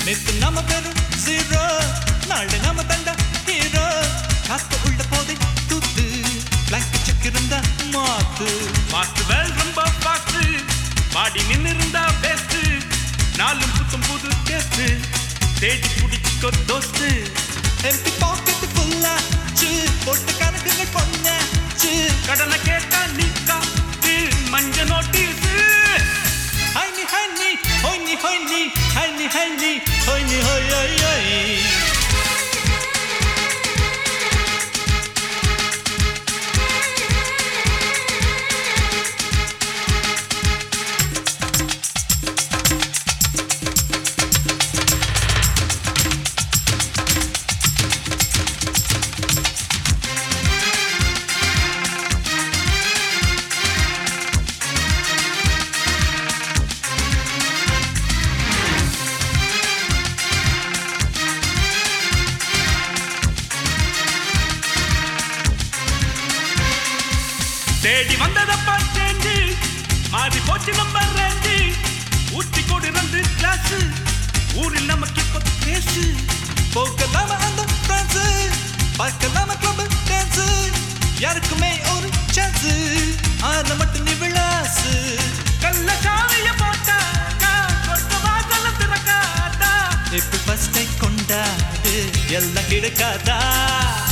நேத்து நம்ம பேரும் ஜீரோ, நாளை நம்ம தண்டா ஹீரோ. காத்து உள்ள போதை தூத்து, பிளாங்க் செக் இருந்தா மாத்து. பாஸ்ட் வேல் ரொம்ப பாஸ்ட், பாடி நின்னு இருந்தா பெஸ்ட். நாலும் புத்தம் புது டேஸ்ட், தேடி புடிச்சுக்கோ தோஸ்து. எம்பி பாக்கெட் ஃபுல்லாச்சு, போட்டு கணக்குகள் பொண்ணாச்சு. கடனை கேட்டா நீ காத்து, மஞ்ச நோட்டீஸ். ஹைனி ஹைனி ஹொய்னி ஹொய்னி ஹைனி ஹைனி ஹொய்னி ஹொய் ஹொய் ஹொய். தேடி வந்ததப்பா சேஞ்சி, மாறி போச்சு நம்ம ரேஞ்சி. ஊத்தி கொடு 2 கிளாஸ், ஊரில் நமக்கு இப்ப பேசு. போகலாம அந்த பிரான்ஸ், பார்க்கலாம கிளப் டான்ஸ். யாருக்குமே ஒரு சான்ஸ், ஆன மட்டும் நீ விளாசு. கள்ள சாவிய போட்டாடா, சொர்க்க வாசல திறக்காதா. இப்ப ஃபர்ஸ்ட் டை கொண்டாடு, எல்லாம் கிடைக்காதா.